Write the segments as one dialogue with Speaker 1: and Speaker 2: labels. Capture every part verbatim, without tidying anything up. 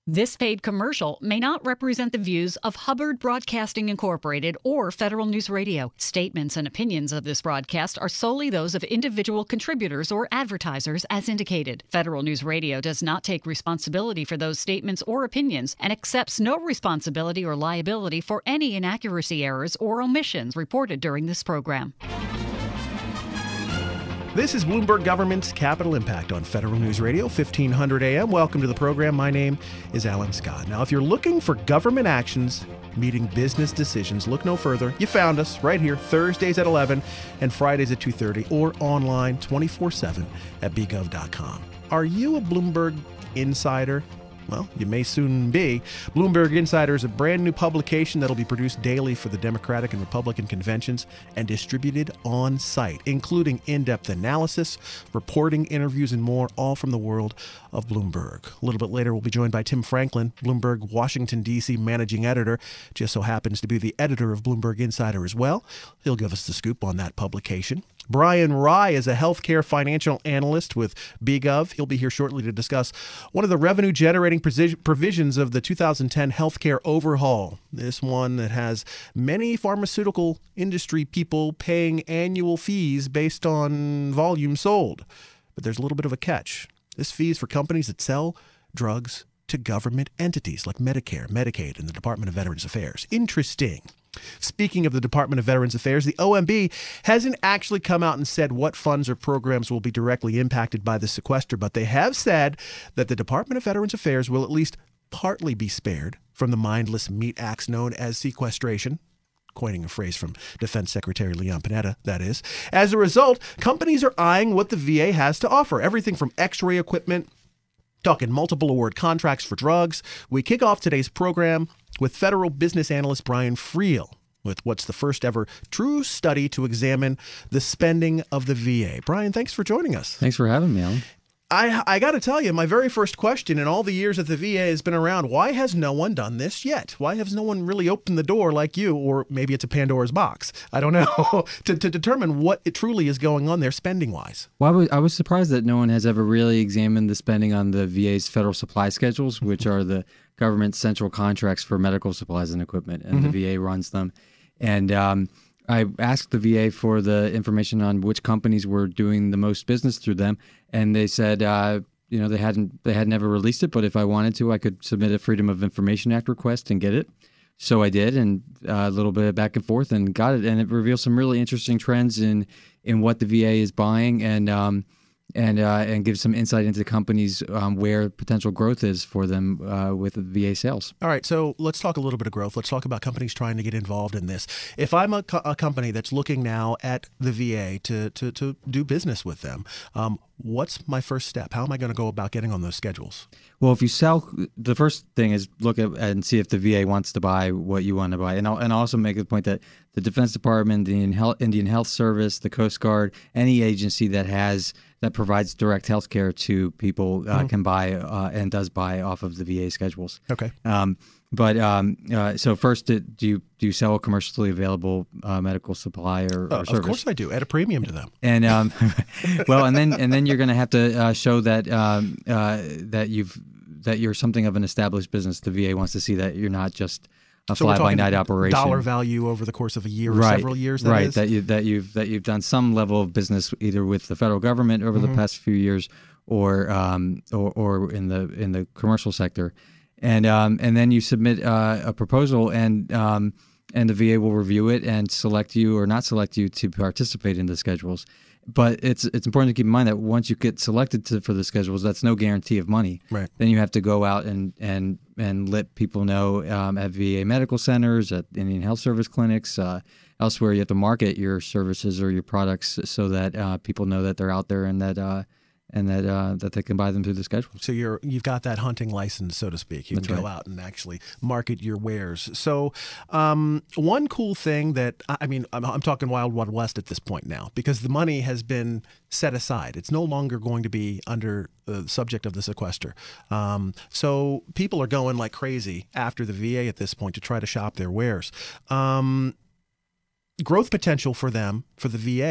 Speaker 1: This paid commercial may not represent the views of Hubbard Broadcasting Incorporated or Federal News Radio. Statements and opinions of this broadcast are solely those of individual contributors or advertisers as indicated. Federal News Radio does not take responsibility for those statements or opinions and accepts no responsibility or liability for any inaccuracy, errors, or omissions reported during this program.
Speaker 2: This is Bloomberg Government's Capital Impact on Federal News Radio, fifteen hundred A M. Welcome to the program. My name is Alan Scott. Now, if you're looking for government actions meeting business decisions, look no further. You found us right here, Thursdays at eleven and Fridays at two thirty, or online twenty-four seven at b gov dot com. Are you a Bloomberg insider? Well, you may soon be. Bloomberg Insider is a brand new publication that'll be produced daily for the Democratic and Republican conventions and distributed on site, including in-depth analysis, reporting, interviews, and more, all from the world of Bloomberg. A little bit later, we'll be joined by Tim Franklin, Bloomberg Washington, D C managing editor, just so happens to be the editor of Bloomberg Insider as well. He'll give us the scoop on that publication. Brian Rye is a healthcare financial analyst with B Gov. He'll be here shortly to discuss one of the revenue-generating provisions of the two thousand ten healthcare overhaul. This one that has many pharmaceutical industry people paying annual fees based on volume sold. But there's a little bit of a catch. This fee is for companies that sell drugs to government entities like Medicare, Medicaid, and the Department of Veterans Affairs. Interesting. Speaking of the Department of Veterans Affairs, the O M B hasn't actually come out and said what funds or programs will be directly impacted by the sequester, but they have said that the Department of Veterans Affairs will at least partly be spared from the mindless meat acts known as sequestration. Coining a phrase from Defense Secretary Leon Panetta, that is. As a result, companies are eyeing what the V A has to offer, everything from x-ray equipment, talking multiple award contracts for drugs. We kick off today's program with federal business analyst Brian Friel with what's the first ever true study to examine the spending of the V A. Brian, thanks for joining us.
Speaker 3: Thanks for having me, Alan.
Speaker 2: I, I got to tell you, my very first question in all the years that the V A has been around, why has no one done this yet? Why has no one really opened the door like you, or maybe it's a Pandora's box, I don't know, to, to determine what it truly is going on there spending-wise?
Speaker 3: Well, I was, I was surprised that no one has ever really examined the spending on the V A's federal supply schedules, which are the government's central contracts for medical supplies and equipment, and mm-hmm. the V A runs them. And um, I asked the V A for the information on which companies were doing the most business through them, and they said, uh, you know, they hadn't they had never released it, but if I wanted to, I could submit a Freedom of Information Act request and get it. So I did, and uh, a little bit of back and forth, and got it, and it reveals some really interesting trends in in what the V A is buying, and um, and uh, and gives some insight into companies um, where potential growth is for them uh, with the V A sales.
Speaker 2: All right, so let's talk a little bit of growth. Let's talk about companies trying to get involved in this. If I'm a, co- a company that's looking now at the V A to to, to do business with them, um, what's my first step? How am I going to go about getting on those schedules?
Speaker 3: Well, if you sell, the first thing is look at and see if the V A wants to buy what you want to buy. And I'll, and I'll also make the point that the Defense Department, the Indian Health, Indian Health Service, the Coast Guard, any agency that has that provides direct health care to people uh, mm-hmm. can buy uh, and does buy off of the V A schedules.
Speaker 2: Okay.
Speaker 3: Um, but um, uh, so first, do you do you sell a commercially available uh, medical supply or, or
Speaker 2: uh,
Speaker 3: service?
Speaker 2: Of course I do, at a premium to them.
Speaker 3: And um, well, and then and then you're going to have to uh, show that um, uh, that you've that you're something of an established business. The V A wants to see that you're not just a
Speaker 2: so
Speaker 3: fly-by-night operation.
Speaker 2: Dollar value over the course of a year or
Speaker 3: right.
Speaker 2: several years. That
Speaker 3: right.
Speaker 2: is?
Speaker 3: That you that you've that you've done some level of business either with the federal government over mm-hmm. the past few years, or um, or or in the in the commercial sector, and um, and then you submit uh, a proposal, and um, and the V A will review it and select you or not select you to participate in the schedules. But it's it's important to keep in mind that once you get selected to, for the schedules, that's no guarantee of money.
Speaker 2: Right.
Speaker 3: Then you have to go out and and, and let people know um, at V A medical centers, at Indian Health Service clinics, uh, elsewhere. You have to market your services or your products so that uh, people know that they're out there and that uh, and that uh, that they can buy them through the schedule.
Speaker 2: So you're you've got that hunting license, so to speak. You
Speaker 3: That's
Speaker 2: can go
Speaker 3: right.
Speaker 2: out and actually market your wares. So um, one cool thing that I mean, I'm, I'm talking Wild Wild West at this point now, because the money has been set aside. It's no longer going to be under the subject of the sequester. Um, so people are going like crazy after the V A at this point to try to shop their wares. Um, growth potential for them, for the V A,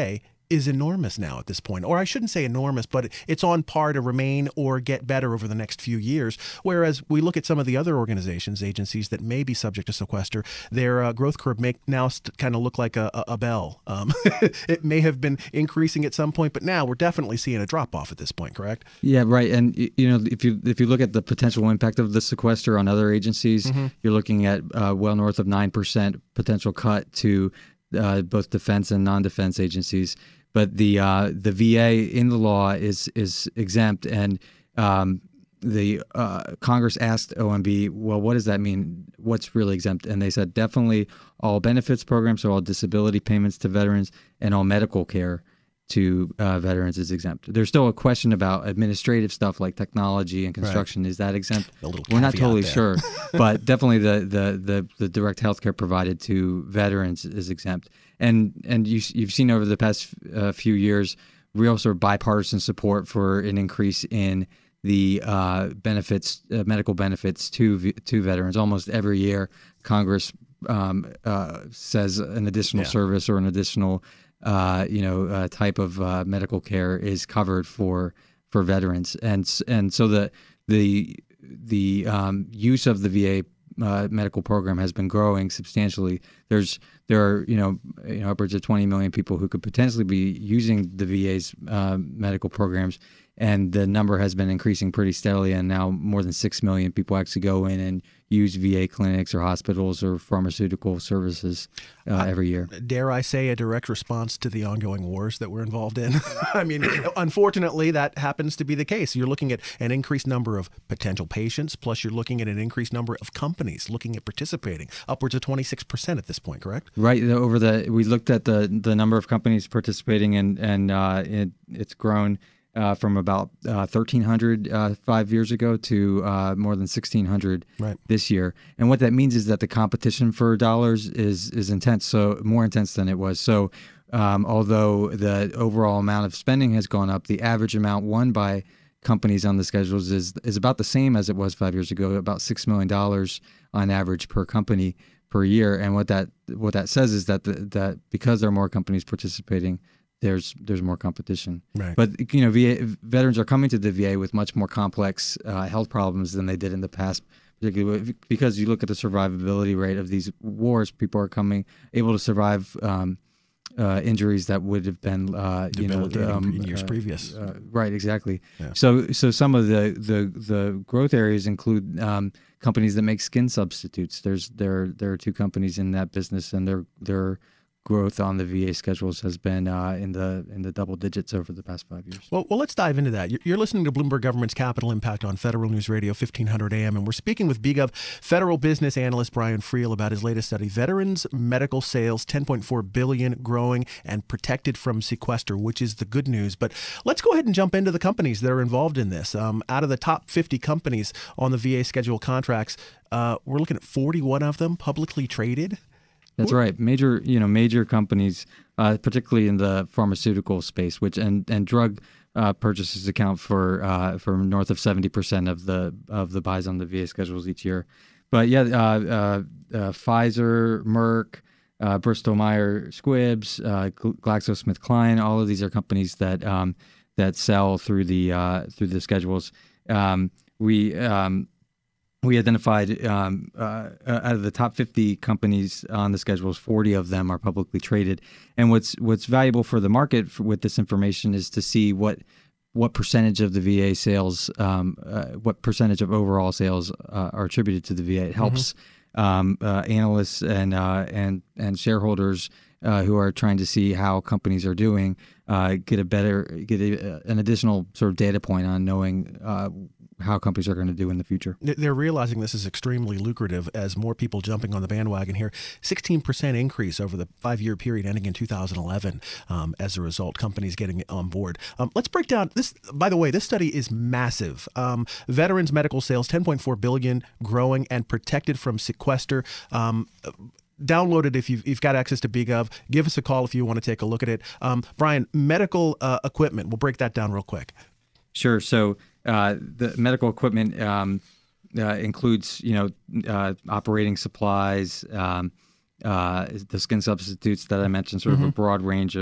Speaker 2: is enormous now at this point. Or I shouldn't say enormous, but it's on par to remain or get better over the next few years. Whereas we look at some of the other organizations, agencies that may be subject to sequester, their uh, growth curve may now st- kind of look like a, a, a bell. Um, it may have been increasing at some point, but now we're definitely seeing a drop off at this point, correct?
Speaker 3: Yeah, right. And you know, if you if you look at the potential impact of the sequester on other agencies, mm-hmm. you're looking at uh, well north of nine percent potential cut to uh, both defense and non-defense agencies. But the uh, the V A in the law is is exempt, and um, the uh, Congress asked O M B, well, what does that mean? What's really exempt? And they said definitely all benefits programs, so all disability payments to veterans, and all medical care to uh, veterans is exempt. There's still a question about administrative stuff like technology and construction. Right. Is that exempt? We're not totally there. sure, but definitely the, the the the direct health care provided to veterans is exempt. And and you, you've seen over the past uh, few years real sort of bipartisan support for an increase in the uh, benefits, uh, medical benefits to to veterans. Almost every year, Congress um, uh, says an additional yeah. service or an additional uh, you know uh, type of uh, medical care is covered for for veterans, and and so the the the um, use of the V A Uh, medical program has been growing substantially. There's there are you know, you know upwards of twenty million people who could potentially be using the V A's uh, medical programs, and the number has been increasing pretty steadily. And now more than six million people actually go in and use V A clinics or hospitals or pharmaceutical services uh, uh, every year.
Speaker 2: Dare I say a direct response to the ongoing wars that we're involved in? I mean, unfortunately, that happens to be the case. You're looking at an increased number of potential patients, plus you're looking at an increased number of companies looking at participating, upwards of twenty-six percent at this point, correct?
Speaker 3: Right. Over the we looked at the the number of companies participating, and and uh, it, it's grown uh, from about uh, thirteen hundred uh, five years ago to uh, more than sixteen hundred right. this year. And what that means is that the competition for dollars is is intense, so more intense than it was. So um, although the overall amount of spending has gone up, the average amount won by companies on the schedules is is about the same as it was five years ago, about six million dollars on average per company per year. And what that what that says is that the, that because there are more companies participating, there's there's more competition.
Speaker 2: Right.
Speaker 3: But you know, V A, veterans are coming to the V A with much more complex uh, health problems than they did in the past, particularly because you look at the survivability rate of these wars. People are coming able to survive um, uh, injuries that would have been uh, you know um,
Speaker 2: in years
Speaker 3: uh,
Speaker 2: previous.
Speaker 3: Uh, right. Exactly.
Speaker 2: Yeah.
Speaker 3: So so some of the the, the growth areas include um, companies that make skin substitutes. There's there there are two companies in that business, and their their growth on the V A schedules has been uh, in the in the double digits over the past five years.
Speaker 2: Well, well, let's dive into that. You're listening to Bloomberg Government's Capital Impact on Federal News Radio, fifteen hundred A M, and we're speaking with B Gov federal business analyst Brian Friel about his latest study, Veterans Medical Sales, ten point four billion dollars, growing and protected from sequester, which is the good news. But let's go ahead and jump into the companies that are involved in this. Um, out of the top fifty companies on the V A schedule contracts, uh, we're looking at forty-one of them publicly traded.
Speaker 3: That's right. Major, you know, major companies, uh, particularly in the pharmaceutical space, which and and drug uh, purchases account for uh, for north of seventy percent of the of the buys on the V A schedules each year. But yeah, uh, uh, uh, Pfizer, Merck, uh, Bristol Myers Squibb, uh, GlaxoSmithKline, all of these are companies that um, that sell through the uh, through the schedules. Um, we um, We identified um, uh, out of the top fifty companies on the schedules, forty of them are publicly traded. And what's what's valuable for the market for, with this information is to see what what percentage of the V A sales, um, uh, what percentage of overall sales uh, are attributed to the V A. It helps mm-hmm. um, uh, analysts and uh, and and shareholders uh, who are trying to see how companies are doing uh, get a better get a, an additional sort of data point on knowing Uh, how companies are going to do in the future.
Speaker 2: They're realizing this is extremely lucrative as more people jumping on the bandwagon here. sixteen percent increase over the five-year period ending in two thousand eleven um, as a result, companies getting on board. Um, let's break down this. By the way, this study is massive. Um, veterans medical sales, ten point four billion dollars, growing and protected from sequester. Um, Download it if you've, you've got access to B Gov. Give us a call if you want to take a look at it. Um, Brian, medical uh, equipment, we'll break that down real quick.
Speaker 3: Sure. So uh, the medical equipment um, uh, includes, you know, uh, operating supplies, um, uh, the skin substitutes that I mentioned, sort mm-hmm. of a broad range of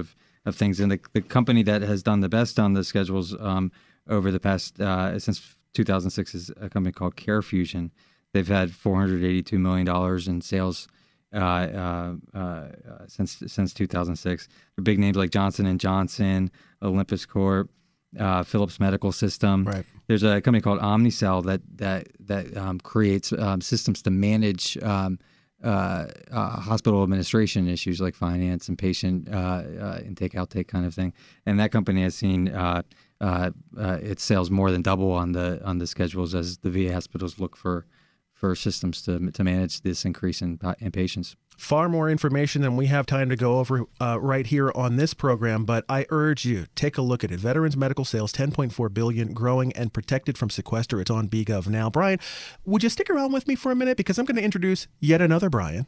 Speaker 3: of things. And the, the company that has done the best on the schedules um, over the past, uh, since two thousand six is a company called CareFusion. They've had four hundred eighty-two million dollars in sales uh, uh, uh, since since two thousand six. The big names like Johnson and Johnson, Olympus Corp, uh, Philips Medical System.
Speaker 2: Right.
Speaker 3: There's a company called Omnicell that that that um, creates um, systems to manage um, uh, uh, hospital administration issues like finance and patient uh, uh, intake, outtake kind of thing. And that company has seen uh, uh, uh, its sales more than double on the on the schedules as the V A hospitals look for. for systems to to manage this increase in, in patients.
Speaker 2: Far more information than we have time to go over uh, right here on this program, but I urge you, take a look at it. Veterans Medical Sales, ten point four billion dollars, growing and protected from sequester. It's on B Gov now. Brian, would you stick around with me for a minute? Because I'm going to introduce yet another Brian.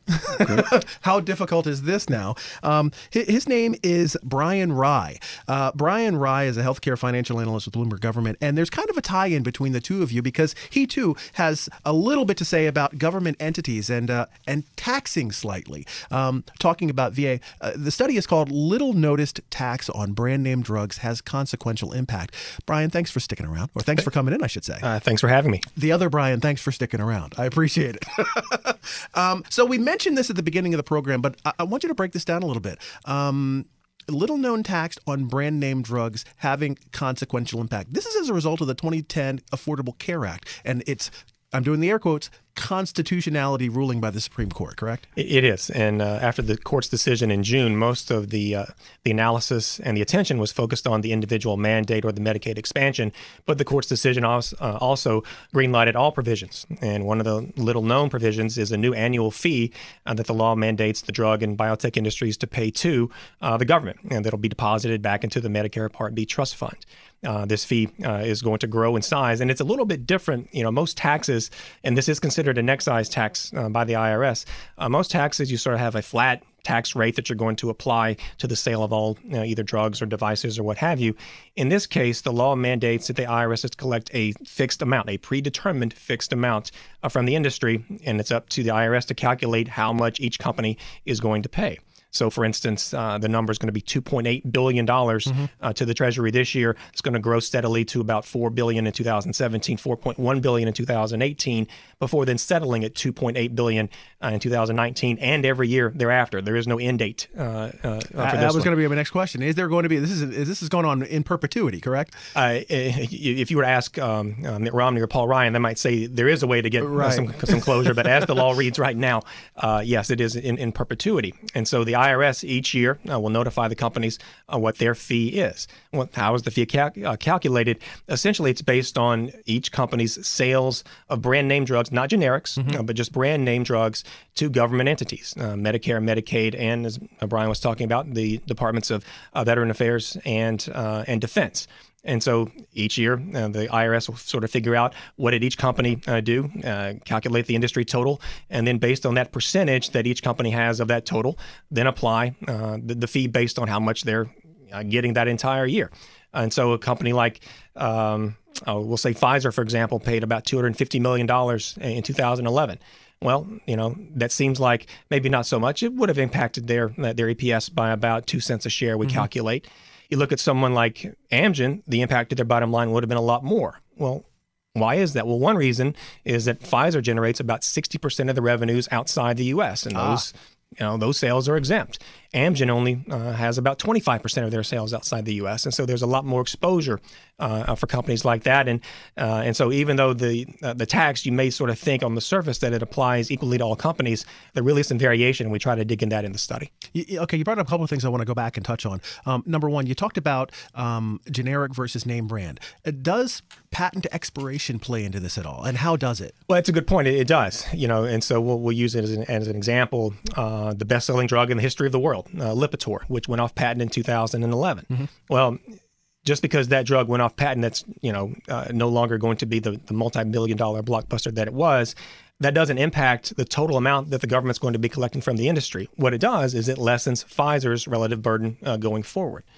Speaker 2: How difficult is this now? Um, his name is Brian Rye. Uh, Brian Rye is a healthcare financial analyst with Bloomberg Government, and there's kind of a tie-in between the two of you because he, too, has a little bit to say about government entities and, uh, and taxing slightly. Um, talking about V A, uh, the study is called Little Noticed Tax on Brand Name Drugs Has Consequential Impact. Brian, thanks for sticking around, or thanks for coming in, I should say.
Speaker 4: Uh, thanks for having me.
Speaker 2: The other Brian, thanks for sticking around. I appreciate it. um, so we mentioned this at the beginning of the program, but I, I want you to break this down a little bit. Um, Little known tax on brand name drugs having consequential impact. This is as a result of the twenty ten Affordable Care Act, and it's, I'm doing the air quotes, constitutionality ruling by the Supreme Court, correct?
Speaker 4: It is. And uh, after the court's decision in June, most of the uh, the analysis and the attention was focused on the individual mandate or the Medicaid expansion. But the court's decision also, uh, also greenlighted all provisions. And one of the little known provisions is a new annual fee uh, that the law mandates the drug and biotech industries to pay to uh, the government, and that'll be deposited back into the Medicare Part B trust fund. Uh, this fee uh, is going to grow in size, and it's a little bit different. You know, most taxes, and this is considered an excise tax uh, by the I R S. Uh, most taxes, you sort of have a flat tax rate that you're going to apply to the sale of all you know, either drugs or devices or what have you. In this case, the law mandates that the I R S is to collect a fixed amount, a predetermined fixed amount uh, from the industry, and it's up to the I R S to calculate how much each company is going to pay. So, for instance, uh, the number is going to be two point eight billion dollars mm-hmm. uh, to the Treasury this year. It's going to grow steadily to about four billion dollars in two thousand seventeen, four point one billion dollars in two thousand eighteen, before then settling at two point eight billion dollars uh, in two thousand nineteen and every year thereafter. There is no end date uh, uh, for this
Speaker 2: That was
Speaker 4: going
Speaker 2: to be my next question. Is there going to be, this is, is this is going on in perpetuity, correct?
Speaker 4: Uh, if you were to ask um, uh, Mitt Romney or Paul Ryan, they might say there is a way to get right. uh, some, some closure. But as the law reads right now, uh, yes, it is in, in perpetuity. And so the I R S each year uh, will notify the companies uh, what their fee is. Well, how is the fee cal- uh, calculated? Essentially, it's based on each company's sales of brand name drugs, not generics, mm-hmm. uh, but just brand name drugs to government entities, uh, Medicare, Medicaid, and as Brian was talking about, the Departments of uh, Veteran Affairs and uh, and Defense. And so each year, uh, the I R S will sort of figure out what did each company uh, do, uh, calculate the industry total, and then based on that percentage that each company has of that total, then apply uh, the, the fee based on how much they're uh, getting that entire year. And so a company like, um, oh, we'll say Pfizer, for example, paid about two hundred fifty million dollars in two thousand eleven. Well, you know, that seems like maybe not so much. It would have impacted their their E P S by about two cents a share, we mm-hmm. calculate. You look at someone like Amgen, the impact to their bottom line would have been a lot more. Well, why is that? Well, one reason is that Pfizer generates about sixty percent of the revenues outside the U S, and ah. those you know, those sales are exempt. Amgen only uh, has about twenty-five percent of their sales outside the U S, and so there's a lot more exposure uh, for companies like that. And uh, and so even though the uh, the tax, you may sort of think on the surface that it applies equally to all companies, there really is some variation, and we try to dig in that in the study.
Speaker 2: You, okay, you brought up a couple of things I want to go back and touch on. Um, number one, you talked about um, generic versus name brand. Uh, does patent expiration play into this at all, and how does it?
Speaker 4: Well, that's a good point. It, it does, you know, and so we'll, we'll use it as an, as an example. Uh, the best-selling drug in the history of the world, uh, Lipitor, which went off patent in two thousand eleven. Mm-hmm. Well, just because that drug went off patent, that's, you know, uh, no longer going to be the, the multi-million dollar blockbuster that it was. That doesn't impact the total amount that the government's going to be collecting from the industry. What it does is it lessens Pfizer's relative burden uh, going forward.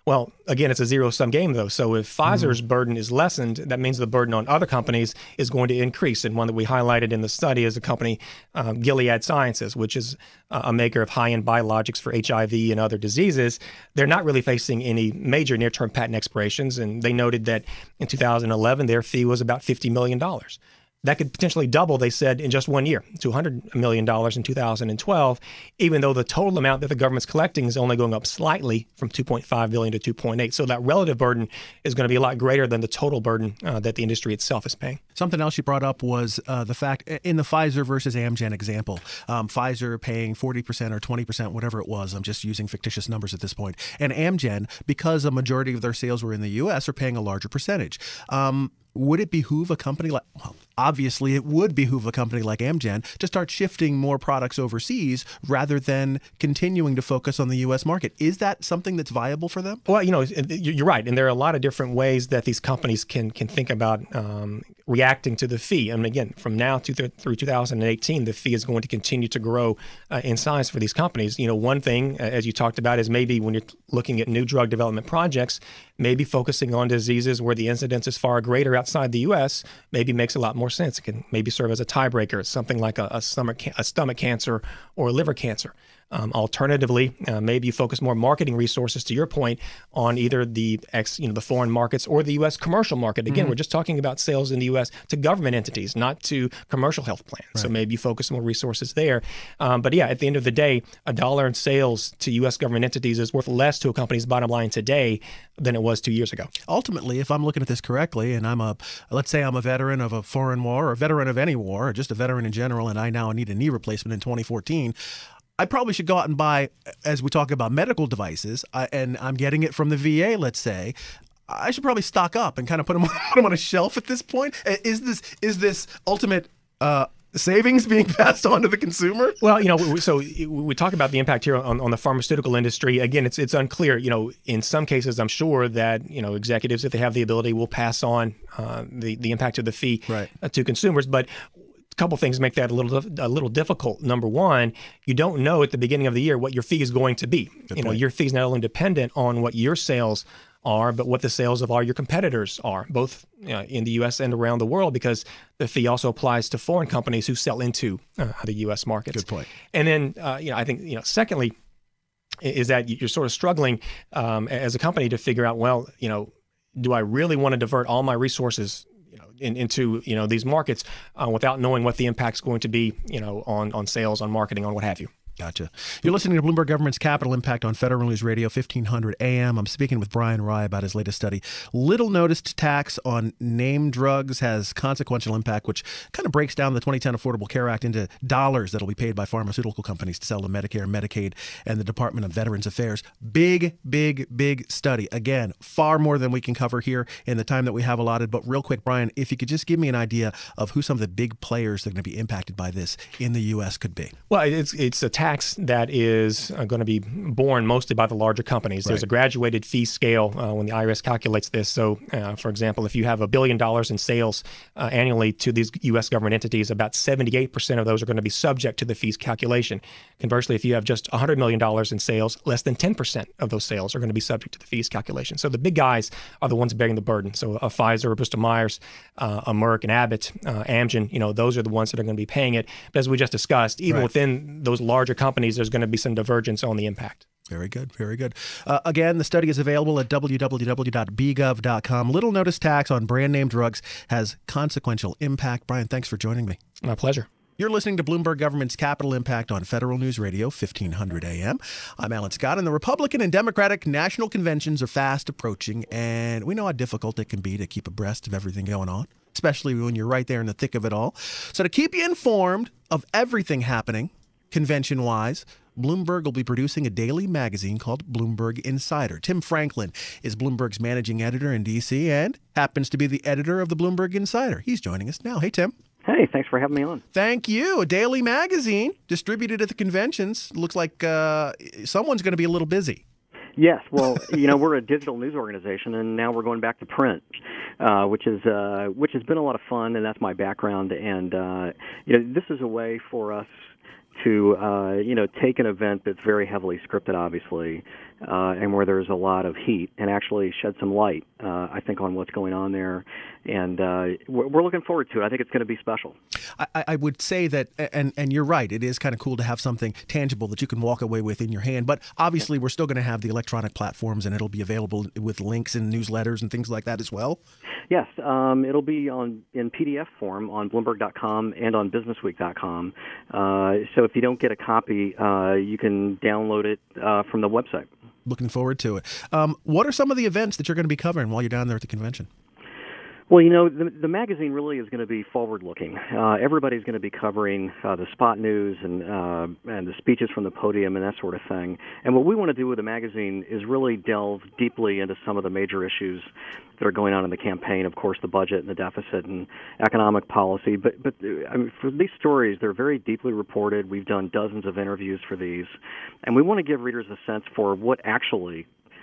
Speaker 4: Well, again, it's a zero-sum game, though. So if Pfizer's mm. burden is lessened, that means the burden on other companies is going to increase. And one that we highlighted in the study is a company, um, Gilead Sciences, which is uh, a maker of high-end biologics for H I V and other diseases. They're not really facing any major near-term patent expirations, and they noted that in two thousand eleven, their fee was about fifty million dollars. That could potentially double, they said, in just one year, to one hundred million dollars in two thousand twelve, even though the total amount that the government's collecting is only going up slightly from two point five billion dollars to two point eight. So that relative burden is going to be a lot greater than the total burden uh, that the industry itself is paying.
Speaker 2: Something else you brought up was uh, the fact in the Pfizer versus Amgen example, um, Pfizer paying forty percent or twenty percent, whatever it was. I'm just using fictitious numbers at this point. And Amgen, because a majority of their sales were in the U S, are paying a larger percentage. Um, Would it behoove a company like, well, obviously it would behoove a company like Amgen to start shifting more products overseas rather than continuing to focus on the U S market? Is that something that's viable for them?
Speaker 4: Well, you know, you're right. And there are a lot of different ways that these companies can can think about um, reacting to the fee. And again, from now to th- through two thousand eighteen, the fee is going to continue to grow uh, in size for these companies. You know, one thing, as you talked about, is maybe when you're looking at new drug development projects, maybe focusing on diseases where the incidence is far greater outside the U S maybe makes a lot more sense. It can maybe serve as a tiebreaker, something like a, a stomach a stomach cancer or a liver cancer. Um, alternatively, uh, maybe you focus more marketing resources, to your point, on either the ex, you know, the foreign markets or the U S commercial market. Again, mm-hmm. we're just talking about sales in the U S to government entities, not to commercial health plans. Right. So maybe you focus more resources there. Um, but yeah, at the end of the day, a dollar in sales to U S government entities is worth less to a company's bottom line today than it was two years ago.
Speaker 2: Ultimately, if I'm looking at this correctly, and I'm a, let's say I'm a veteran of a foreign war or a veteran of any war, or just a veteran in general, and I now need a knee replacement in twenty fourteen, I probably should go out and buy, as we talk about medical devices, uh, and I'm getting it from the V A, let's say, I should probably stock up and kind of put them, on, put them on a shelf at this point. Is this is this ultimate uh, savings being passed on to the consumer?
Speaker 4: Well, you know, so we talk about the impact here on, on the pharmaceutical industry. Again, it's it's unclear. You know, in some cases, I'm sure that, you know, executives, if they have the ability, will pass on uh, the, the impact of the fee
Speaker 2: right.
Speaker 4: uh, to consumers. But couple things make that a little a little difficult. Number one, you don't know at the beginning of the year what your fee is going to be.
Speaker 2: Good
Speaker 4: you know,
Speaker 2: point.
Speaker 4: your fee is not only dependent on what your sales are, but what the sales of all your competitors are, both you know, in the U S and around the world, because the fee also applies to foreign companies who sell into uh, the U S markets.
Speaker 2: Good point.
Speaker 4: And then, uh, you know, I think, you know, secondly, is that you're sort of struggling um, as a company to figure out, well, you know, do I really want to divert all my resources In, into you know these markets uh, without knowing what the impact's going to be, you know, on on sales, on marketing, on what have you.
Speaker 2: Gotcha. You're listening to Bloomberg Government's Capital Impact on Federal News Radio, fifteen hundred A M. I'm speaking with Brian Rye about his latest study. Little noticed tax on name drugs has consequential impact, which kind of breaks down the twenty ten Affordable Care Act into dollars that'll be paid by pharmaceutical companies to sell to Medicare, Medicaid, and the Department of Veterans Affairs. Big, big, big study. Again, far more than we can cover here in the time that we have allotted. But real quick, Brian, if you could just give me an idea of who some of the big players that are going to be impacted by this in the U S could be.
Speaker 4: Well, it's it's a tax that is uh, going to be borne mostly by the larger companies. There's
Speaker 2: Right.
Speaker 4: a graduated fee scale uh, when the I R S calculates this. So, uh, for example, if you have a billion dollars in sales uh, annually to these U S government entities, about seventy-eight percent of those are going to be subject to the fees calculation. Conversely, if you have just one hundred million dollars in sales, less than ten percent of those sales are going to be subject to the fees calculation. So the big guys are the ones bearing the burden. So a Pfizer, a Bristol Myers, uh, a Merck, an Abbott, uh, Amgen, you know, those are the ones that are going to be paying it. But as we just discussed, even
Speaker 2: Right.
Speaker 4: within those larger companies, there's going to be some divergence on the impact.
Speaker 2: Very good. Very good. Uh, again, the study is available at w w w dot b gov dot com. Little notice tax on brand name drugs has consequential impact. Brian, thanks for joining me.
Speaker 4: My pleasure.
Speaker 2: You're listening to Bloomberg Government's Capital Impact on Federal News Radio, fifteen hundred A M. I'm Alan Scott, and the Republican and Democratic national conventions are fast approaching, and we know how difficult it can be to keep abreast of everything going on, especially when you're right there in the thick of it all. So to keep you informed of everything happening convention-wise, Bloomberg will be producing a daily magazine called Bloomberg Insider. Tim Franklin is Bloomberg's managing editor in D C and happens to be the editor of the Bloomberg Insider. He's joining us now. Hey, Tim.
Speaker 5: Hey, thanks for having me on.
Speaker 2: Thank you. A daily magazine distributed at the conventions. Looks like uh, someone's going to be a little busy.
Speaker 5: Yes, well, you know, we're a digital news organization, and now we're going back to print, uh, which is uh, which has been a lot of fun, and that's my background. And uh, you know, this is a way for us to uh, you know take an event that's very heavily scripted, obviously, uh, and where there's a lot of heat, and actually shed some light, uh, I think, on what's going on there. And uh, we're, we're looking forward to it. I think it's going to be special.
Speaker 2: I, I would say that, and, and you're right, it is kind of cool to have something tangible that you can walk away with in your hand. But obviously, we're still going to have the electronic platforms, and it'll be available with links and newsletters and things like that as well.
Speaker 5: Yes, um, it'll be on in P D F form on Bloomberg dot com and on Business Week dot com. Uh, so if you don't get a copy, uh, you can download it uh, from the website.
Speaker 2: Looking forward to it. Um, what are some of the events that you're going to be covering while you're down there at the convention?
Speaker 5: Well, you know, the, the magazine really is going to be forward-looking. Uh, everybody's going to be covering uh, the spot news and uh, and the speeches from the podium and that sort of thing. And what we want to do with the magazine is really delve deeply into some of the major issues that are going on in the campaign. Of course, the budget and the deficit and economic policy. But but I mean, for these stories, they're very deeply reported. We've done dozens of interviews for these, and we want to give readers a sense for what actually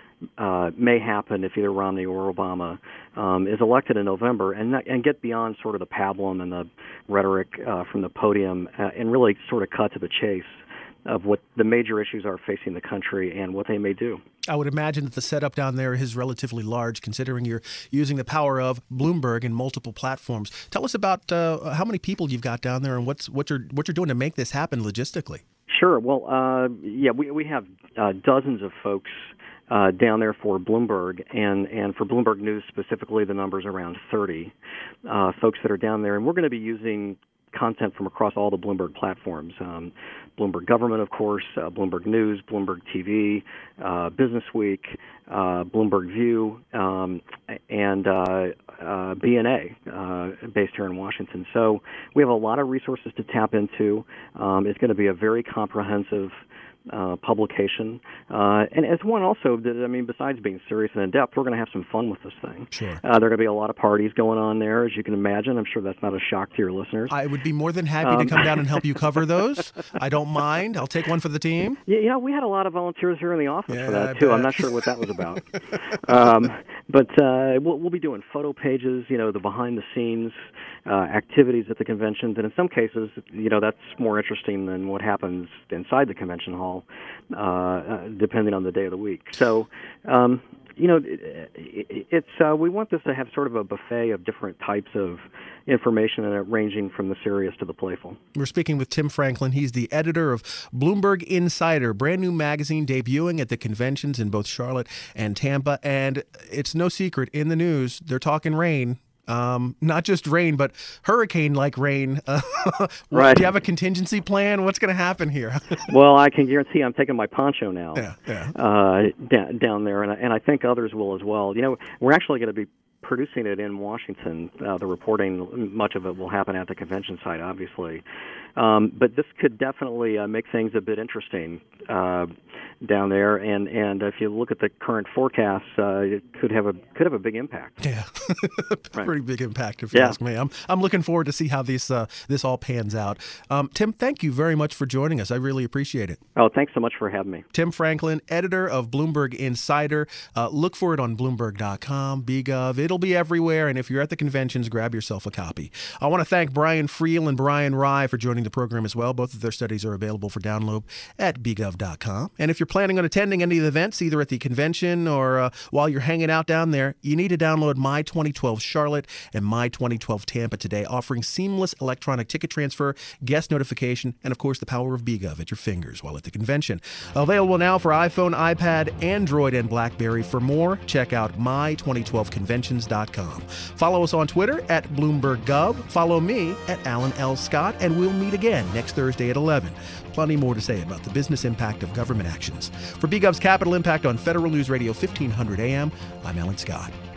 Speaker 5: Uh, may happen if either Romney or Obama um, is elected in November, and not, and get beyond sort of the pablum and the rhetoric uh, from the podium, uh, and really sort of cut to the chase of what the major issues are facing the country and what they may do.
Speaker 2: I would imagine that the setup down there is relatively large, considering you're using the power of Bloomberg in multiple platforms. Tell us about uh, how many people you've got down there and what's what you're what you're doing to make this happen logistically.
Speaker 5: Sure. Well, uh, yeah, we we have uh, dozens of folks Uh, down there for Bloomberg, and, and for Bloomberg News specifically, the number's around thirty uh, folks that are down there. And we're going to be using content from across all the Bloomberg platforms. Um, Bloomberg Government, of course, uh, Bloomberg News, Bloomberg T V, uh, Business Week, uh, Bloomberg View, um, and uh, uh, B N A, uh, based here in Washington. So we have a lot of resources to tap into. Um, it's going to be a very comprehensive Uh, publication, uh, and as one also, that, I mean, besides being serious and in depth, we're going to have some fun with this thing.
Speaker 2: Sure.
Speaker 5: Uh, there are going to be a lot of parties going on there, as you can imagine. I'm sure that's not a shock to your listeners.
Speaker 2: I would be more than happy um, to come down and help you cover those. I don't mind. I'll take one for the team.
Speaker 5: Yeah, you know, we had a lot of volunteers here in the office
Speaker 2: yeah,
Speaker 5: for that
Speaker 2: I
Speaker 5: too.
Speaker 2: bet.
Speaker 5: I'm not sure what that was about. um, but uh, we'll, we'll be doing photo pages, you know, the behind the scenes uh, activities at the conventions, and in some cases, you know, that's more interesting than what happens inside the convention hall. Uh, Uh, depending on the day of the week. So, um, you know, it, it's uh, we want this to have sort of a buffet of different types of information, and it ranging from the serious to the playful.
Speaker 2: We're speaking with Tim Franklin. He's the editor of Bloomberg Insider, brand new magazine debuting at the conventions in both Charlotte and Tampa. And it's no secret, in the news, they're talking rain. Um, not just rain, but hurricane-like rain. Uh,
Speaker 5: right.
Speaker 2: Do you have a contingency plan? What's going to happen here?
Speaker 5: Well, I can guarantee I'm taking my poncho now
Speaker 2: yeah, yeah.
Speaker 5: Uh, d- down there, and I, and I think others will as well. You know, we're actually going to be producing it in Washington. Uh, the reporting, much of it will happen at the convention site, obviously. Um, but this could definitely uh, make things a bit interesting uh, down there. And, and if you look at the current forecasts, uh, it could have a could have a big impact.
Speaker 2: Yeah,
Speaker 5: right.
Speaker 2: Pretty big impact if you
Speaker 5: yeah.
Speaker 2: ask me. I'm I'm looking forward to see how this uh, this all pans out. Um, Tim, thank you very much for joining us. I really appreciate it.
Speaker 5: Oh, thanks so much for having me.
Speaker 2: Tim Franklin, editor of Bloomberg Insider. Uh, look for it on Bloomberg dot com, BGov. It'll be everywhere. And if you're at the conventions, grab yourself a copy. I want to thank Brian Friel and Brian Rye for joining the program as well. Both of their studies are available for download at B Gov dot com. And if you're planning on attending any of the events, either at the convention or uh, while you're hanging out down there, you need to download My twenty twelve Charlotte and My twenty twelve Tampa today, offering seamless electronic ticket transfer, guest notification, and of course the power of BGov at your fingers while at the convention. Available now for iPhone, iPad, Android, and BlackBerry. For more, check out My twenty twelve conventions dot com. Follow us on Twitter at Bloomberg Gov. Follow me at Alan L. Scott, and we'll meet again next Thursday at eleven. Plenty more to say about the business impact of government actions. For BGov's Capital Impact on Federal News Radio fifteen hundred A M, I'm Alan Scott.